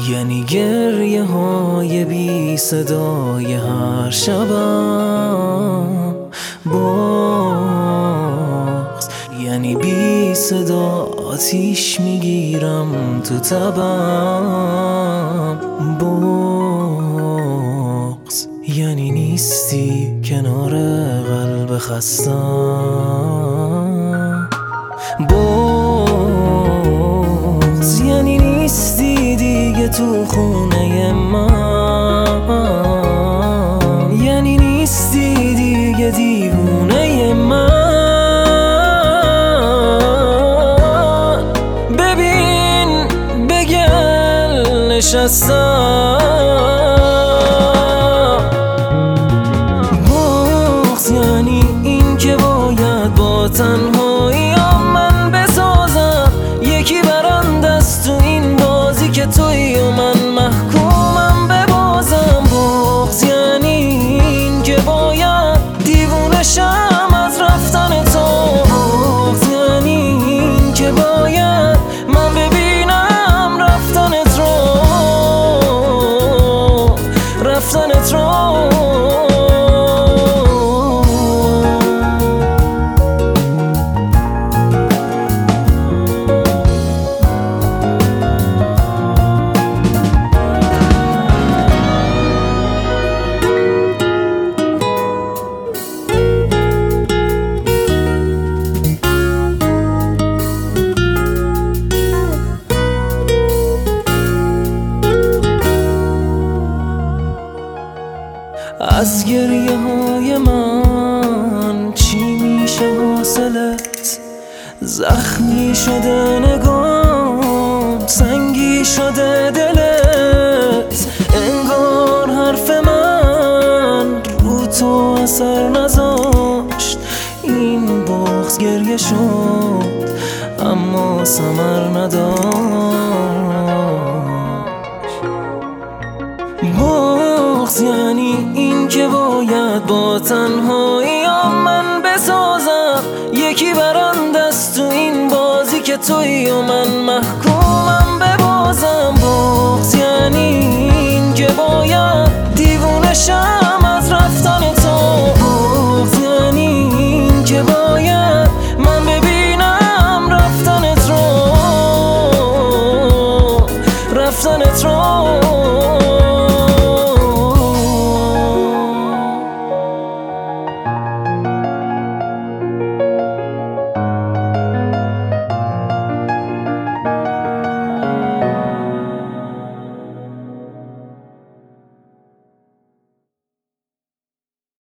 یعنی گریه های بی صدای هر شبم بغض، یعنی بی صدا آتیش میگیرم تو تبم بغض، یعنی نیستی کنار قلب خستم بغض، یعنی نیستی دیگه تو خونه من، یعنی نیستی دیگه دیوونه من. ببین بگل نشستم بغض، یعنی این که باید با تنهاییام من بسازم یکی برنده است تو این بازی که توی و من محکومم ببازم بغض، یعنی این که باید دیوونه شم از رفتن تو بغض، یعنی این که باید من ببینم رفتنت رو از گریه های من چی میشه حاصلت؟ زخمی شده نگام، سنگی شده دلت، انگار حرف من رو تو اثر نذاشت. این بغض گریه شد اما ثمر نداشت بغض، یعنی این که باید با تنهاییام من بسازم یکی برنده است تو این بازی که توی و من محکومم ببازم بغض، یعنی این که باید دیوونه شم از رفتن تو بغض، یعنی این که باید من ببینم رفتنت رو